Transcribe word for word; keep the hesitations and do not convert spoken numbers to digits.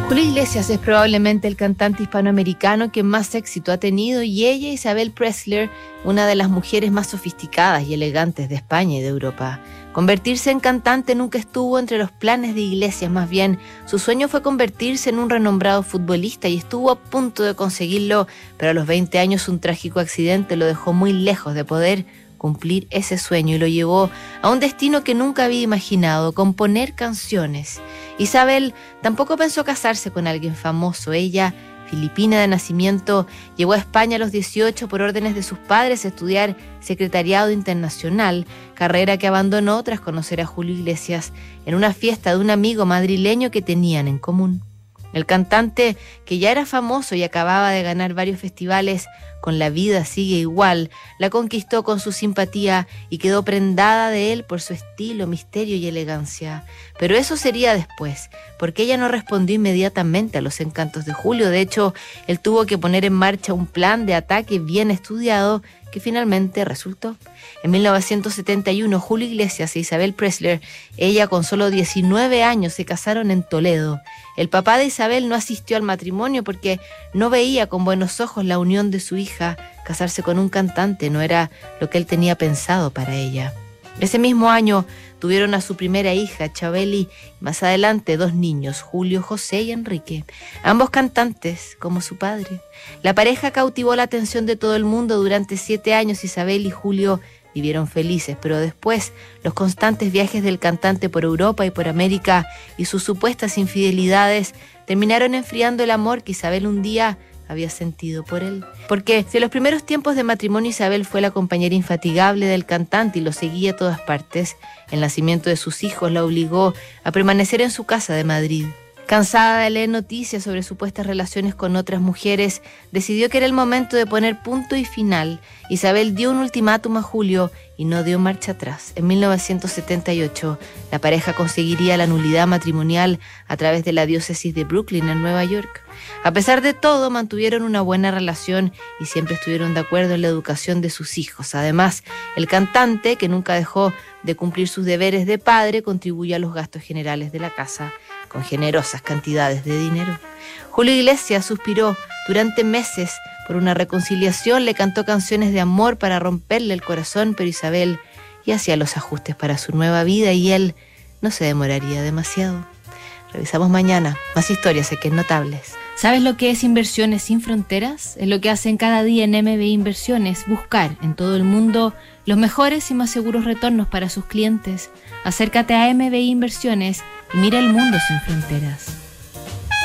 Julio Iglesias es probablemente el cantante hispanoamericano que más éxito ha tenido, y ella, Isabel Presley, una de las mujeres más sofisticadas y elegantes de España y de Europa. Convertirse en cantante nunca estuvo entre los planes de Iglesias, más bien su sueño fue convertirse en un renombrado futbolista, y estuvo a punto de conseguirlo, pero a los veinte años un trágico accidente lo dejó muy lejos de poder cumplir ese sueño y lo llevó a un destino que nunca había imaginado: componer canciones. Isabel tampoco pensó casarse con alguien famoso. Ella, filipina de nacimiento, llegó a España a los dieciocho por órdenes de sus padres a estudiar secretariado internacional, carrera que abandonó tras conocer a Julio Iglesias en una fiesta de un amigo madrileño que tenían en común. El cantante, que ya era famoso y acababa de ganar varios festivales con La vida sigue igual, la conquistó con su simpatía y quedó prendada de él por su estilo, misterio y elegancia. Pero eso sería después, porque ella no respondió inmediatamente a los encantos de Julio. De hecho, él tuvo que poner en marcha un plan de ataque bien estudiado que finalmente resultó. En mil novecientos setenta y uno, Julio Iglesias e Isabel Presley, ella con solo diecinueve años, se casaron en Toledo. El papá de Isabel no asistió al matrimonio porque no veía con buenos ojos la unión de su hija. Casarse con un cantante no era lo que él tenía pensado para ella. Ese mismo año tuvieron a su primera hija, Chabeli, y más adelante dos niños, Julio, José y Enrique, ambos cantantes como su padre. La pareja cautivó la atención de todo el mundo durante siete años. Isabel y Julio vivieron felices, pero después los constantes viajes del cantante por Europa y por América y sus supuestas infidelidades terminaron enfriando el amor que Isabel un día había sentido por él. Porque si en los primeros tiempos de matrimonio Isabel fue la compañera infatigable del cantante y lo seguía a todas partes, el nacimiento de sus hijos la obligó a permanecer en su casa de Madrid. Cansada de leer noticias sobre supuestas relaciones con otras mujeres, decidió que era el momento de poner punto y final. Isabel dio un ultimátum a Julio y no dio marcha atrás. En mil novecientos setenta y ocho, la pareja conseguiría la nulidad matrimonial a través de la diócesis de Brooklyn, en Nueva York. A pesar de todo, mantuvieron una buena relación y siempre estuvieron de acuerdo en la educación de sus hijos. Además, el cantante, que nunca dejó de cumplir sus deberes de padre, contribuyó a los gastos generales de la casa con generosas cantidades de dinero. Julio Iglesias suspiró durante meses por una reconciliación, le cantó canciones de amor para romperle el corazón, pero Isabel ya hacía los ajustes para su nueva vida y él no se demoraría demasiado. Revisamos mañana más historias aquí en Notables. ¿Sabes lo que es Inversiones Sin Fronteras? Es lo que hacen cada día en M B I Inversiones: buscar en todo el mundo los mejores y más seguros retornos para sus clientes. Acércate a M B I Inversiones y mira el mundo sin fronteras.